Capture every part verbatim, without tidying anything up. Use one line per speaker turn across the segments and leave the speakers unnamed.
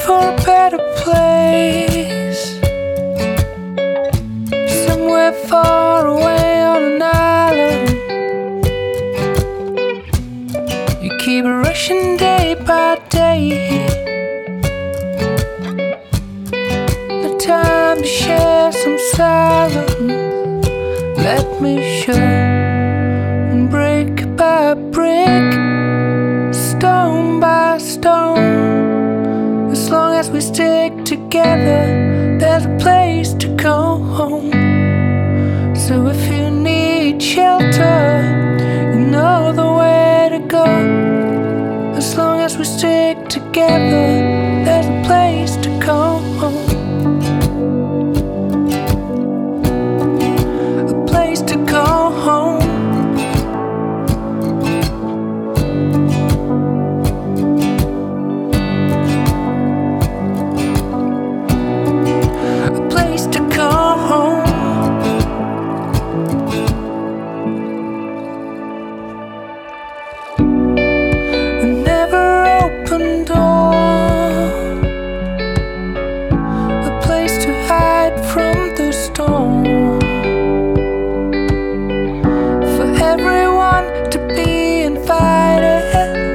for a better place, somewhere far away on an island. You keep rushing day by day, no time to share some silence. Let me show, and brick by brick, stone by stone, as long as we stick together, there's a place to go home. So if you need shelter, you know the way to go. As long as we stick together, there's a place to go home. A place to go home. A place to go home. From the storm, for everyone to be invited.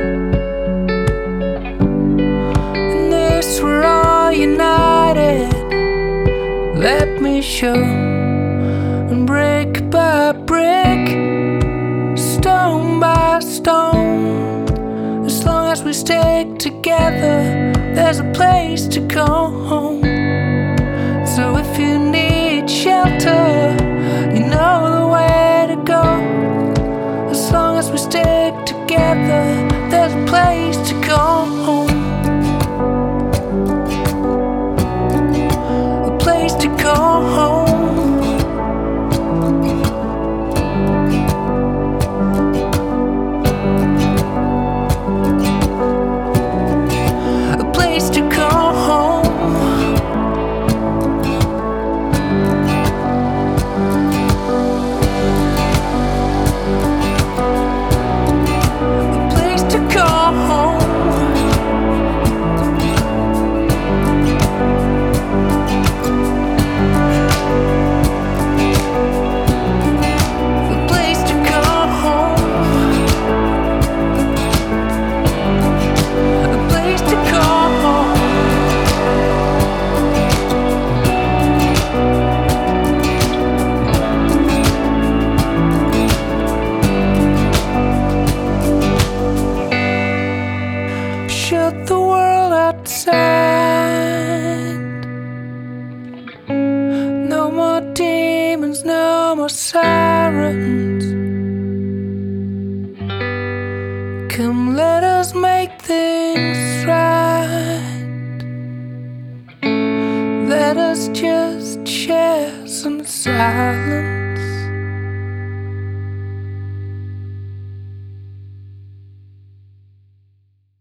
In this we're all united. Let me show, and brick by brick, stone by stone, as long as we stick together, there's a place to go home. So if you need shelter, you know the way to go. As long as we stick together, there's a place to go home. A place to go home. A place to go home. Shut the world outside. No more demons, no more sirens. Come, let us make things right. Let us just share some silence.